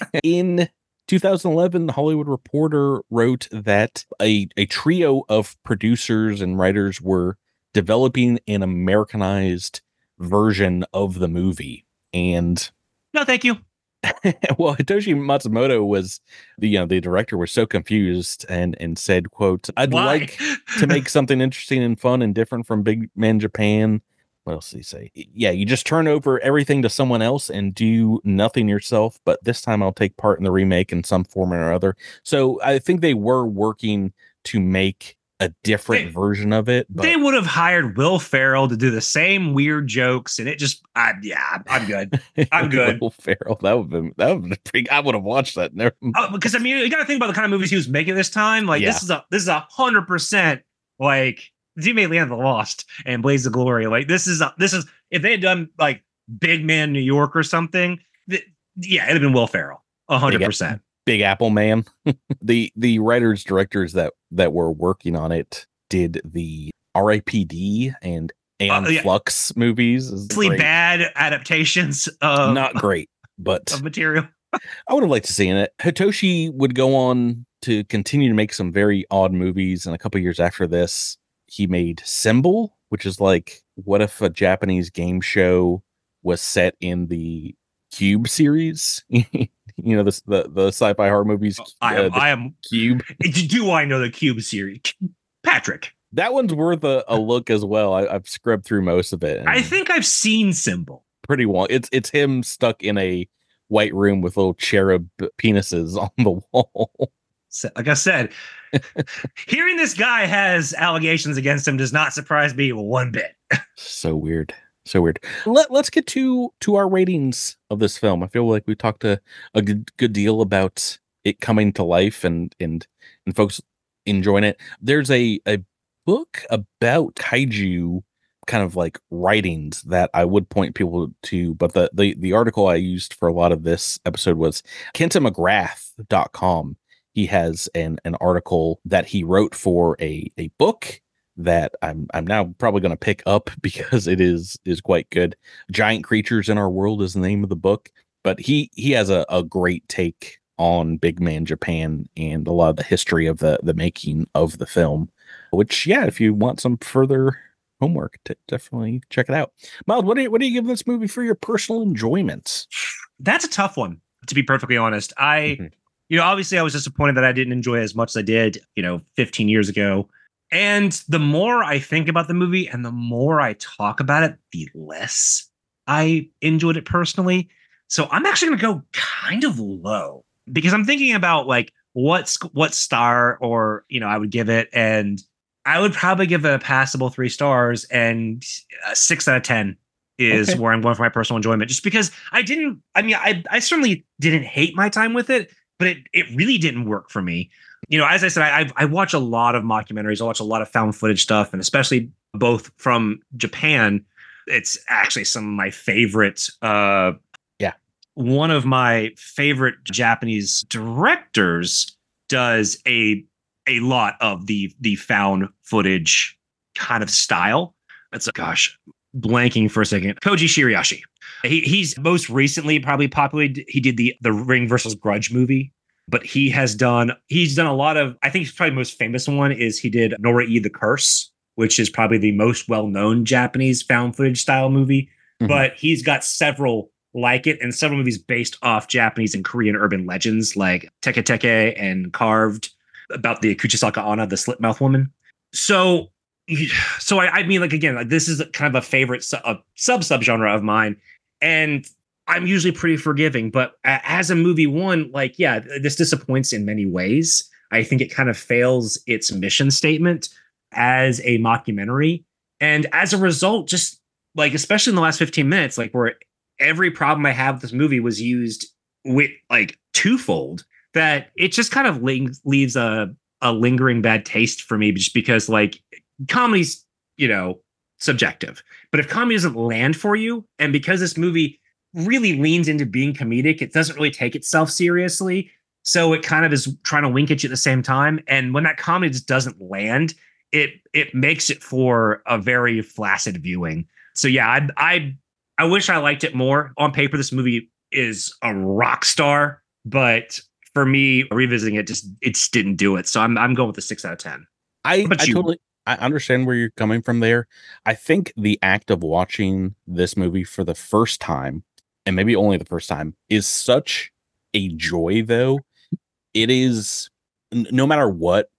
In two thousand eleven, the Hollywood Reporter wrote that a, a trio of producers and writers were developing an Americanized version of the movie. And No, thank you. well, Hitoshi Matsumoto was the you know the director was so confused and and said, quote, I'd Why? like to make something interesting and fun and different from Big Man Japan. What else did he say? Yeah, you just turn over everything to someone else and do nothing yourself, but this time I'll take part in the remake in some form or other. So I think they were working to make a different They- version of it. But They would have hired Will Ferrell to do the same weird jokes, and it just, I, yeah, I'm good. I'm good. Will Ferrell, that would have been that would have been pretty. I would have watched that. Never, Oh, because I mean, you got to think about the kind of movies he was making this time. Like Yeah. this is a this is a hundred percent like he made Land of the Lost and Blaze of Glory. Like this is a, this is if they had done like Big Man New York or something. Th- yeah, it'd have been Will Ferrell, a hundred percent. Big Apple Man. the the writers directors that that were working on it did the R I P D and and Uh, yeah. Flux movies. Is Really great. bad adaptations of, Not great, but of material. I would have liked to see in it. Hitoshi would go on to continue to make some very odd movies, and a couple years after this, he made Symbol, which is like, what if a Japanese game show was set in the Cube series? You know, the the, the sci-fi horror movies. I uh, am. the I am. Cube. Do I know the Cube series? Patrick, That one's worth a, a look as well. I, I've scrubbed through most of it. and I think I've seen Symbol. pretty well. It's it's him stuck in a white room with little cherub penises on the wall. So, like I said, hearing this guy has allegations against him does not surprise me one bit. So weird. So weird. Let, let's get to to our ratings of this film. I feel like we talked a, a good, good deal about it coming to life and and and folks enjoying it. There's a a book about kaiju kind of like writings that I would point people to, but the the, the article I used for a lot of this episode was kenta mcgrath dot com. He has an an article that he wrote for a a book that I'm I'm now probably going to pick up because it is is quite good. Giant Creatures in Our World is the name of the book, but he he has a, a great take on Big Man Japan and a lot of the history of the the making of the film. Which, yeah, if you want some further homework, to definitely check it out. Miles, what do you what do you give this movie for your personal enjoyments? That's a tough one, to be perfectly honest. I, Mm-hmm. you know, obviously I was disappointed that I didn't enjoy it as much as I did, you know, fifteen years ago. And the more I think about the movie and the more I talk about it, the less I enjoyed it personally. So I'm actually going to go kind of low because I'm thinking about like what's what star or, you know, I would give it. And I would probably give it a passable three stars, and a six out of ten is Okay. where I'm going for my personal enjoyment. Just because I didn't, I mean, I, I certainly didn't hate my time with it, but it, it really didn't work for me. You know, as I said, I, I watch a lot of mockumentaries. I watch a lot of found footage stuff, and especially both from Japan. It's actually some of my favorite. Uh, Yeah. One of my favorite Japanese directors does a a lot of the the found footage kind of style. It's like, gosh, blanking for a second. Koji Shiriashi. He he's most recently probably popular. He did the the Ring versus Grudge movie. But he has done, he's done a lot of, I think he's probably the most famous one is he did Norai the Curse, which is probably the most well-known Japanese found footage style movie. Mm-hmm. But he's got several like it and several movies based off Japanese and Korean urban legends like Teke Teke and Carved about the Kuchisaka Anna, the slit mouth woman. So, so I, I mean, like, again, like this is kind of a favorite su- a sub subgenre of mine. And I'm usually pretty forgiving, but as a movie one, like, yeah, this disappoints in many ways. I think it kind of fails its mission statement as a mockumentary. And as a result, just like, especially in the last fifteen minutes, like where every problem I have with this movie was used with like twofold, that it just kind of ling- leaves a, a lingering bad taste for me, just because like comedy's, you know, subjective. But if comedy doesn't land for you, and because this movie really leans into being comedic, it doesn't really take itself seriously. So it kind of is trying to wink at you at the same time. And when that comedy just doesn't land, it it makes it for a very flaccid viewing. So yeah, I I I wish I liked it more. On paper, this movie is a rock star, but for me, revisiting it just it just didn't do it. So I'm I'm going with a six out of ten. I, I totally I understand where you're coming from there. I think the act of watching this movie for the first time, and maybe only the first time, is such a joy, though. It is, no matter what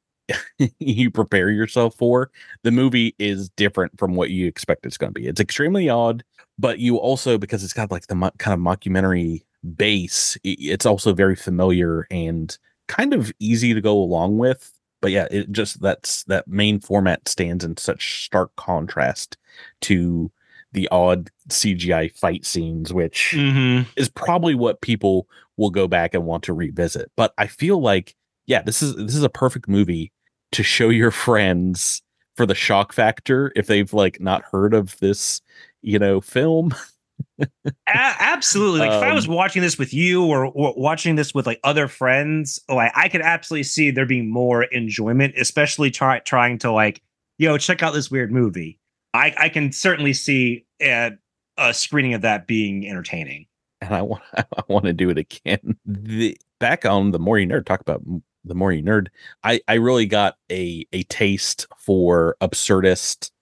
you prepare yourself for, the movie is different from what you expect it's going to be. It's extremely odd, but you also, because it's got like the mo- kind of mockumentary base, it's also very familiar and kind of easy to go along with. But yeah, it just, that's that main format stands in such stark contrast to the odd C G I fight scenes, which mm-hmm. is probably what people will go back and want to revisit. But I feel like, yeah, this is this is a perfect movie to show your friends for the shock factor if they've like not heard of this, you know, film. A- absolutely. Like um, if I was watching this with you or, or watching this with like other friends, oh, I, I could absolutely see there being more enjoyment, especially try, trying to like, yo, check out this weird movie. I, I can certainly see a, a screening of that being entertaining. And I want I want to do it again. The back on the More You Nerd, talk about the More You Nerd. I, I really got a a taste for absurdist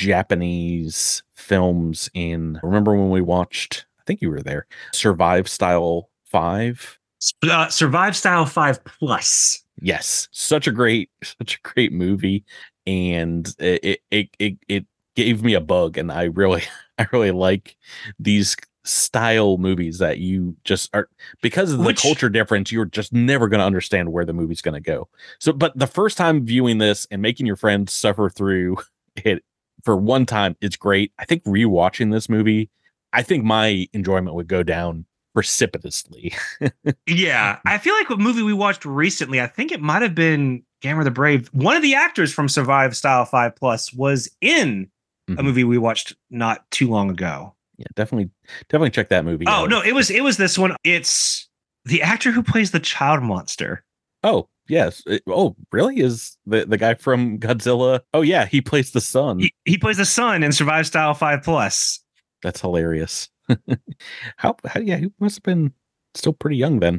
Japanese films in, remember when we watched, I think you were there, Survive Style five? Uh, Survive Style five Plus. Yes. Such a great, such a great movie. And it it it it gave me a bug, and I really I really like these style movies that you just are, because of the Which, culture difference, you're just never going to understand where the movie's going to go. So, but the first time viewing this and making your friends suffer through it for one time, it's great. I think rewatching this movie, I think my enjoyment would go down precipitously. Yeah, I feel like a movie we watched recently, I think it might have been Gamera the Brave. One of the actors from Survive Style five Plus was in mm-hmm. a movie we watched not too long ago. Yeah, definitely, definitely check that movie oh, out. no, it was it was this one. It's the actor who plays the child monster. Oh, yes. It, oh, really? Is the, the guy from Godzilla? Oh, yeah, he plays the son. He, he plays the son in Survive Style five Plus. That's hilarious. how, how? Yeah, he must have been still pretty young then.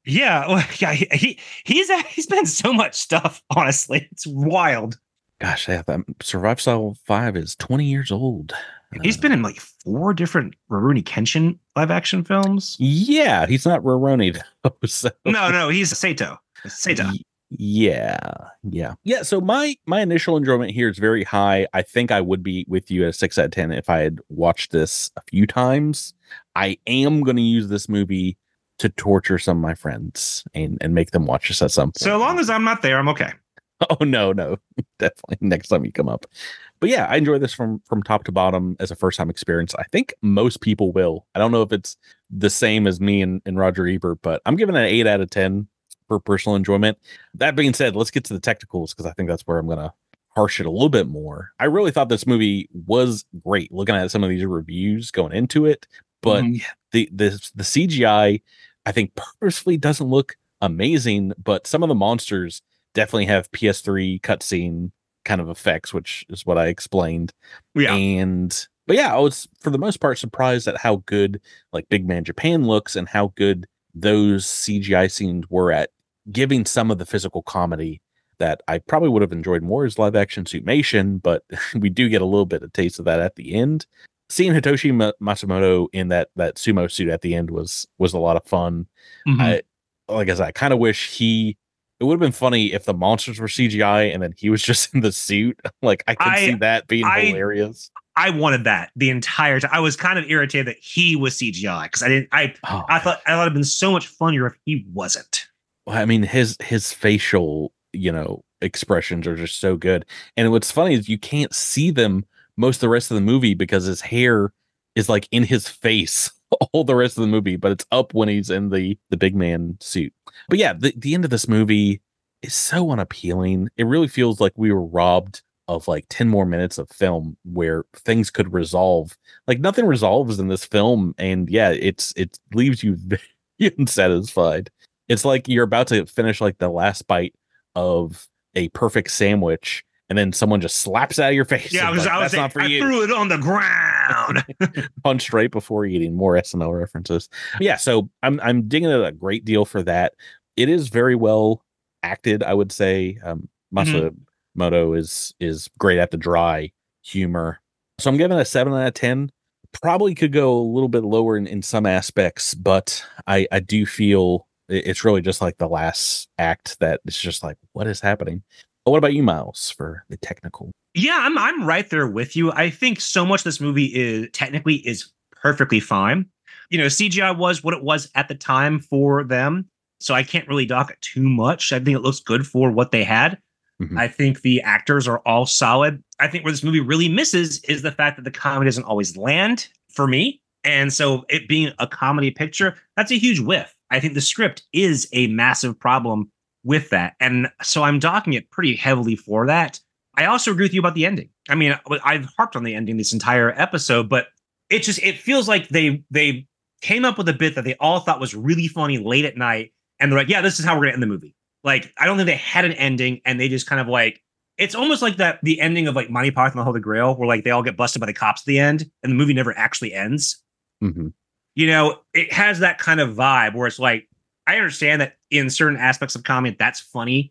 Yeah, well, yeah, he, he he's he's been in so much stuff. Honestly, it's wild. Gosh, yeah, that Survive Style five is twenty years old. He's Uh, been in like four different Rurouni Kenshin live action films. yeah, he's not Rurouni though. So. No, no, he's Sato. Sato. Y- yeah, yeah, yeah. So my my initial enjoyment here is very high. I think I would be with you at a six out of ten if I had watched this a few times. I am going to use this movie to torture some of my friends and and make them watch this at some point. So long as I'm not there, I'm okay. Oh no, no, definitely next time you come up. But yeah, I enjoy this from from top to bottom as a first time experience. I think most people will. I don't know if it's the same as me and, and Roger Ebert, but I'm giving it an eight out of ten for personal enjoyment. That being said, let's get to the technicals because I think that's where I'm gonna harsh it a little bit more. I really thought this movie was great. Looking at some of these reviews going into it, but mm-hmm. the the the C G I I think purposefully doesn't look amazing, but some of the monsters definitely have P S three cutscene kind of effects, which is what I explained. Yeah. And but yeah, I was for the most part surprised at how good like Big Man Japan looks and how good those C G I scenes were at giving some of the physical comedy that I probably would have enjoyed more as live action Suitmation, but we do get a little bit of taste of that at the end. Seeing Hitoshi Matsumoto in that that sumo suit at the end was was a lot of fun. Mm-hmm. I like I said, I kind of wish he it would have been funny if the monsters were C G I and then he was just in the suit. Like I could I, see that being I, hilarious. I wanted that the entire time. I was kind of irritated that he was C G I because I didn't. I oh, I thought I thought it'd been so much funnier if he wasn't. Well, I mean, his his facial, you know, expressions are just so good. And what's funny is you can't see them most of the rest of the movie because his hair is like in his face all the rest of the movie, but it's up when he's in the the big man suit. But yeah, the, the end of this movie is so unappealing. It really feels like we were robbed of like ten more minutes of film where things could resolve. Like nothing resolves in this film, and yeah, it's it leaves you very unsatisfied. It's like you're about to finish like the last bite of a perfect sandwich, and then someone just slaps out of your face. Yeah, I was, like, I was saying, I you. threw it on the ground. Punched right before eating. More S N L references. But yeah, so I'm I'm digging it a great deal for that. It is very well acted, I would say. Um, Matsumoto mm-hmm. is is great at the dry humor. So I'm giving it a seven out of ten. Probably could go a little bit lower in, in some aspects, but I, I do feel it's really just like the last act that it's just like, what is happening? But what about you, Miles, for the technical? Yeah, I'm I'm right there with you. I think so much this movie is technically is perfectly fine. You know, C G I was what it was at the time for them. So I can't really dock it too much. I think it looks good for what they had. Mm-hmm. I think the actors are all solid. I think where this movie really misses is the fact that the comedy doesn't always land for me. And so it being a comedy picture, that's a huge whiff. I think the script is a massive problem with that. And so I'm docking it pretty heavily for that. I also agree with you about the ending. I mean, I've harped on the ending this entire episode, but it just, it feels like they, they came up with a bit that they all thought was really funny late at night. And they're like, yeah, this is how we're going to end the movie. Like, I don't think they had an ending, and they just kind of like, it's almost like that the ending of like Monty Python and the Holy Grail, where like they all get busted by the cops at the end, and the movie never actually ends. Mm-hmm. You know, it has that kind of vibe where it's like, I understand that in certain aspects of comedy, that's funny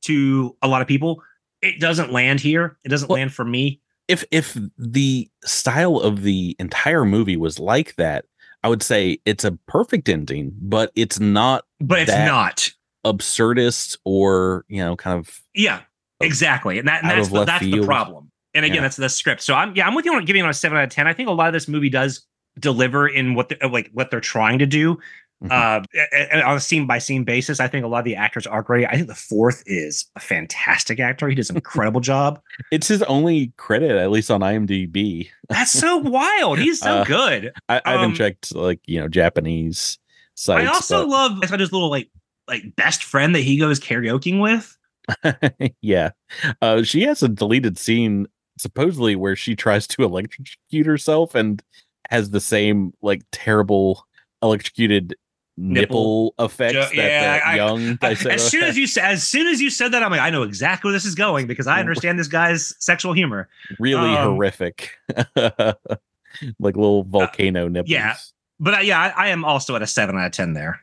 to a lot of people. It doesn't land here. It doesn't well, land for me. If if the style of the entire movie was like that, I would say it's a perfect ending, but it's not. But it's not absurdist or, you know, kind of. Yeah, exactly. And that and that's the, that's field. the problem. And again, yeah. that's the script. So I'm yeah, I'm with you on giving it a seven out of ten. I think a lot of this movie does deliver in what the, like what they're trying to do. Mm-hmm. Uh, on a scene by scene basis. I think a lot of the actors are great. I think the fourth is a fantastic actor. He does an incredible job. It's his only credit, at least on IMDb. That's so wild. He's so uh, good. I, I haven't um, checked like, you know, Japanese sites. I also but... love it's got his little like like best friend that he goes karaokeing with. Yeah. Uh, she has a deleted scene supposedly where she tries to electrocute herself and has the same like terrible electrocuted nipple, nipple effects jo- that, yeah, that I, young I, as soon as you as soon as you said that, I'm like, I know exactly where this is going because I understand this guy's sexual humor. Really um, horrific. Like little volcano uh, nipples. Yeah. But uh, yeah, I, I am also at a seven out of ten there.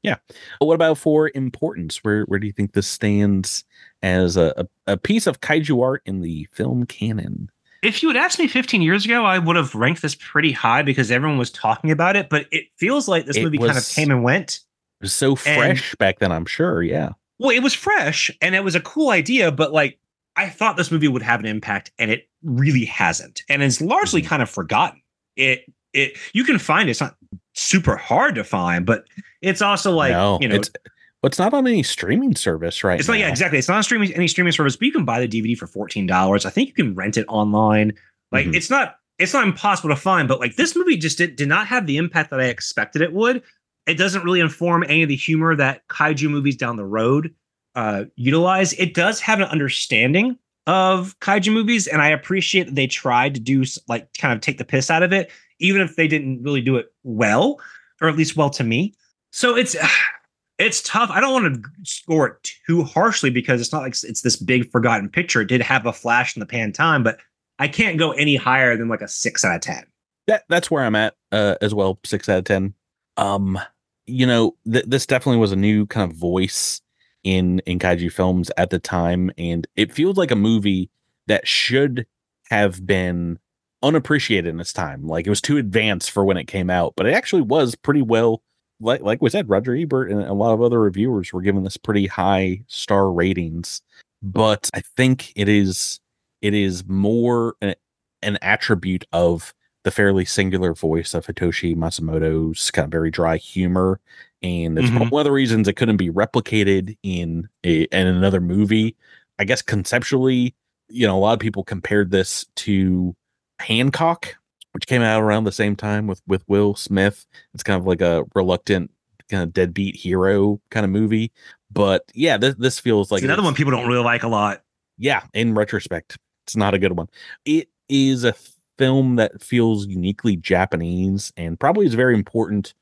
Yeah. What about for importance? Where where do you think this stands as a, a, a piece of kaiju art in the film canon? If you had asked me fifteen years ago, I would have ranked this pretty high because everyone was talking about it. But it feels like this It movie kind of was- came and went. It was so fresh back then, I'm sure. Yeah. Well, it was fresh and it was a cool idea, but like I thought this movie would have an impact, and it really hasn't. And it's largely Mhm. kind of forgotten. It it you can find it. It's not super hard to find, but it's also like no, you know it's, it's not on any streaming service right It's now. not, yeah, exactly. It's not a streaming any streaming service, but you can buy the D V D for fourteen dollars. I think you can rent it online. Like Mhm. it's not it's not impossible to find, but like this movie just did, did not have the impact that I expected it would. It doesn't really inform any of the humor that kaiju movies down the road uh, utilize. It does have an understanding of kaiju movies, and I appreciate that they tried to do s- like kind of take the piss out of it, even if they didn't really do it well, or at least well to me. So it's it's tough. I don't want to score it too harshly because it's not like it's this big forgotten picture. It did have a flash in the pan time, but I can't go any higher than like a six out of ten. That that's where I'm at uh, as well. Six out of ten. Um, you know, th- this definitely was a new kind of voice in in kaiju films at the time, and it feels like a movie that should have been unappreciated in its time. Like it was too advanced for when it came out, but it actually was pretty well. Like like we said, Roger Ebert and a lot of other reviewers were giving this pretty high star ratings. But I think it is it is more an, an attribute of the fairly singular voice of Hitoshi Matsumoto's kind of very dry humor. And it's Mhm. one of the reasons it couldn't be replicated in a in another movie. I guess conceptually, you know, a lot of people compared this to Hancock, which came out around the same time with with Will Smith. It's kind of like a reluctant kind of deadbeat hero kind of movie. But yeah, this this feels like It's it another is- one people don't really like a lot. yeah, in retrospect, it's not a good one. It is a film that feels uniquely Japanese and probably is very important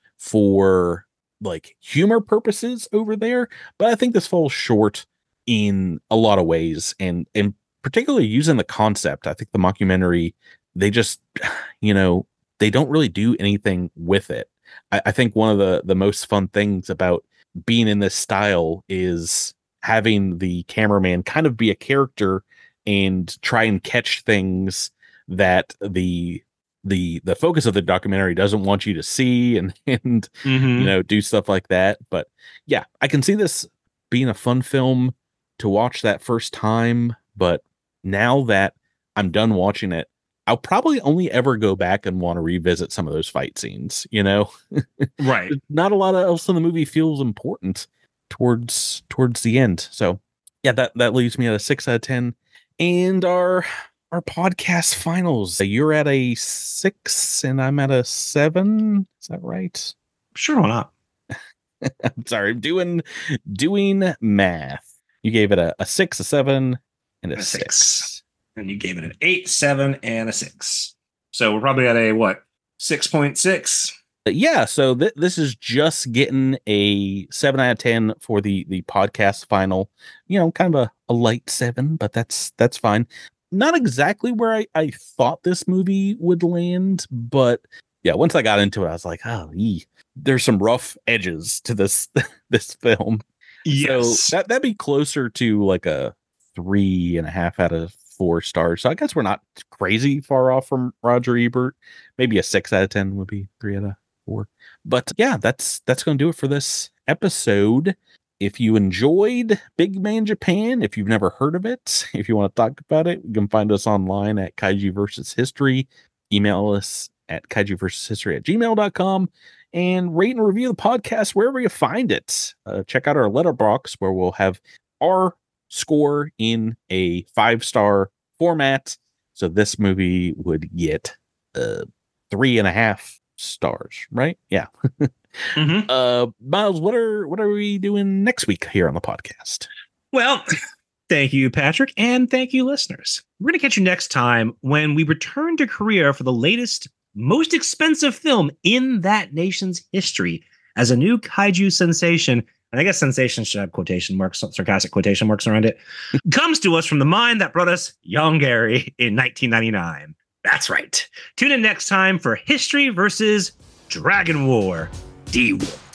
for like humor purposes over there. But I think this falls short in a lot of ways, and and particularly using the concept. I think the mockumentary, they just, you know, they don't really do anything with it. I, I think one of the the most fun things about being in this style is having the cameraman kind of be a character and try and catch things that the the the focus of the documentary doesn't want you to see, and and Mhm. you know, do stuff like that. But yeah, I can see this being a fun film to watch that first time, but now that I'm done watching it, I'll probably only ever go back and want to revisit some of those fight scenes, you know. Right. Not a lot of else in the movie feels important towards towards the end. So yeah, that that leaves me at a six out of ten. And our our podcast finals, you're at a six and I'm at a seven. Is that right? Sure, why not? I'm sorry, I'm doing doing math. You gave it a, a six, a seven, and a, A six. six. And you gave it an eight, seven, and a six. So we're probably at a what? six point six. But yeah, so th- this is just getting a seven out of ten for the the podcast final. You know, kind of a, a light seven, but that's that's fine. Not exactly where I, I thought this movie would land, but yeah, once I got into it, I was like, oh, ee, there's some rough edges to this this film. Yes. So that that'd be closer to like a three and a half out of four stars. So I guess we're not crazy far off from Roger Ebert. Maybe a six out of ten would be three out of four. But yeah, that's that's gonna do it for this episode. If you enjoyed Big Man Japan, if you've never heard of it, if you want to talk about it, you can find us online at Kaiju versus History. Email us at kaiju versus history at gmail dot com, and rate and review the podcast wherever you find it. Uh, check out our letterbox where we'll have our score in a five star format. So this movie would get uh, three and a half stars, right? Yeah. Mhm. Uh, Miles, what are what are we doing next week here on the podcast? Well, thank you, Patrick, and thank you, listeners. We're going to catch you next time when we return to Korea for the latest, most expensive film in that nation's history as a new kaiju sensation. And I guess sensation should have quotation marks, sarcastic quotation marks around it. Comes to us from the mind that brought us Yongary in nineteen ninety-nine. That's right. Tune in next time for History versus Dragon War. D-War.